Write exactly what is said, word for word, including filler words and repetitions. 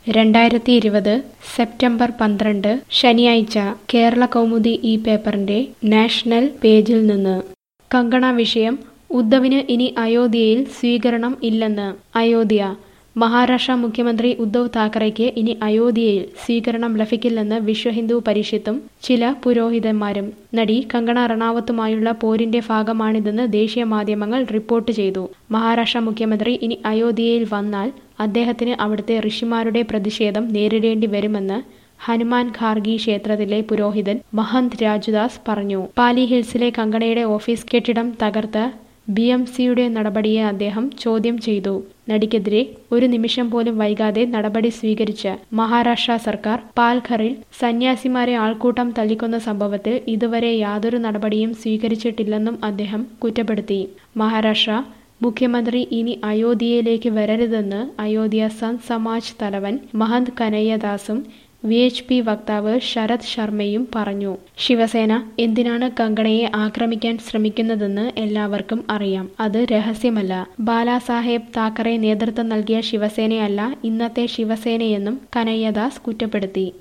രണ്ടായിരത്തി ഇരുപത് സെപ്റ്റംബർ പന്ത്രണ്ട് ശനിയാഴ്ച കേരള കൗമുദി ഈ പേപ്പറിന്റെ നാഷണൽ പേജിൽ നിന്ന് കങ്കണ വിഷയം ഉദ്ധവിന് ഇനി അയോധ്യയിൽ സ്വീകരണം ഇല്ലെന്ന് അയോധ്യ മഹാരാഷ്ട്ര മുഖ്യമന്ത്രി ഉദ്ധവ് താക്കറെയ്ക്ക് ഇനി അയോധ്യയിൽ സ്വീകരണം ലഭിക്കില്ലെന്ന് വിശ്വ ഹിന്ദു പരിഷത്തും ചില പുരോഹിതന്മാരും. നടി കങ്കണ റണാവത്തുമായുള്ള പോരിന്റെ ഭാഗമാണിതെന്ന് ദേശീയ മാധ്യമങ്ങൾ റിപ്പോർട്ട് ചെയ്തു. മഹാരാഷ്ട്ര മുഖ്യമന്ത്രി ഇനി അയോധ്യയിൽ വന്നാൽ അദ്ദേഹത്തിന് അവിടുത്തെ ഋഷിമാരുടെ പ്രതിഷേധം നേരിടേണ്ടി വരുമെന്ന് ഹനുമാൻ ഖാർഗി ക്ഷേത്രത്തിലെ പുരോഹിതൻ മഹന്ത് രാജുദാസ് പറഞ്ഞു. പാലി ഹിൽസിലെ കങ്കണയുടെ ഓഫീസ് കെട്ടിടം തകർത്ത ബി എം സിയുടെ നടപടിയെ അദ്ദേഹം ചോദ്യം ചെയ്തു. നടിക്കെതിരെ ഒരു നിമിഷം പോലും വൈകാതെ നടപടി സ്വീകരിച്ച മഹാരാഷ്ട്ര സർക്കാർ പാൽഘറിൽ സന്യാസിമാരെ ആൾക്കൂട്ടം തല്ലിക്കൊന്ന സംഭവത്തിൽ ഇതുവരെ യാതൊരു നടപടിയും സ്വീകരിച്ചിട്ടില്ലെന്നും അദ്ദേഹം കുറ്റപ്പെടുത്തി. മഹാരാഷ്ട്ര മുഖ്യമന്ത്രി ഇനി അയോധ്യയിലേക്ക് വരരുതെന്ന് അയോധ്യ സന്ത് സമാജ് തലവൻ മഹന്ത് കനയ്യദാസും വി എച്ച് പി വക്താവ് ശരത് ശർമ്മയും പറഞ്ഞു. ശിവസേന എന്തിനാണ് കങ്കണയെ ആക്രമിക്കാൻ ശ്രമിക്കുന്നതെന്ന് എല്ലാവർക്കും അറിയാം. അത് രഹസ്യമല്ല. ബാലാസാഹേബ് താക്കറെ നേതൃത്വം നൽകിയ ശിവസേനയല്ല ഇന്നത്തെ ശിവസേനയെന്നും കനയ്യദാസ് കുറ്റപ്പെടുത്തി.